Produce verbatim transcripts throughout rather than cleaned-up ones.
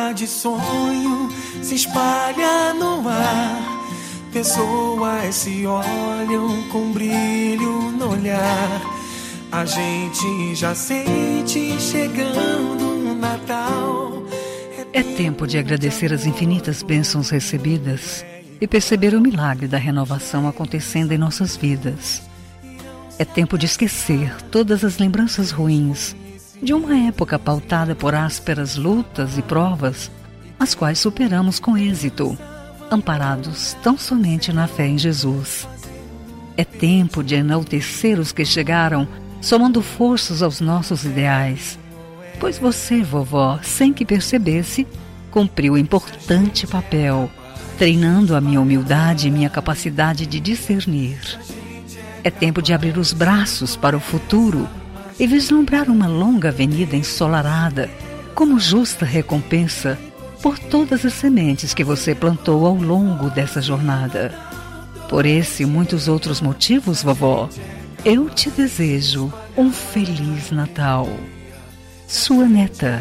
aroma de sonho se espalha no ar. Pessoas se olham com brilho no olhar. A gente já sente chegando o Natal. É tempo de agradecer as infinitas bênçãos recebidas e perceber o milagre da renovação acontecendo em nossas vidas. É tempo de esquecer todas as lembranças ruins de uma época pautada por ásperas lutas e provas, as quais superamos com êxito, amparados tão somente na fé em Jesus. É tempo de enaltecer os que chegaram, somando forças aos nossos ideais. Pois você, vovó, sem que percebesse, cumpriu importante papel, treinando a minha humildade e minha capacidade de discernir. É tempo de abrir os braços para o futuro e vislumbrar uma longa avenida ensolarada, como justa recompensa por todas as sementes que você plantou ao longo dessa jornada. Por esse e muitos outros motivos, vovó, eu te desejo um Feliz Natal. Sua neta.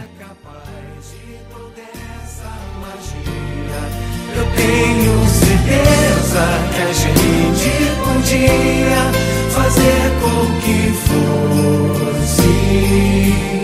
Eu tenho certeza que a gente podia fazer com que fosse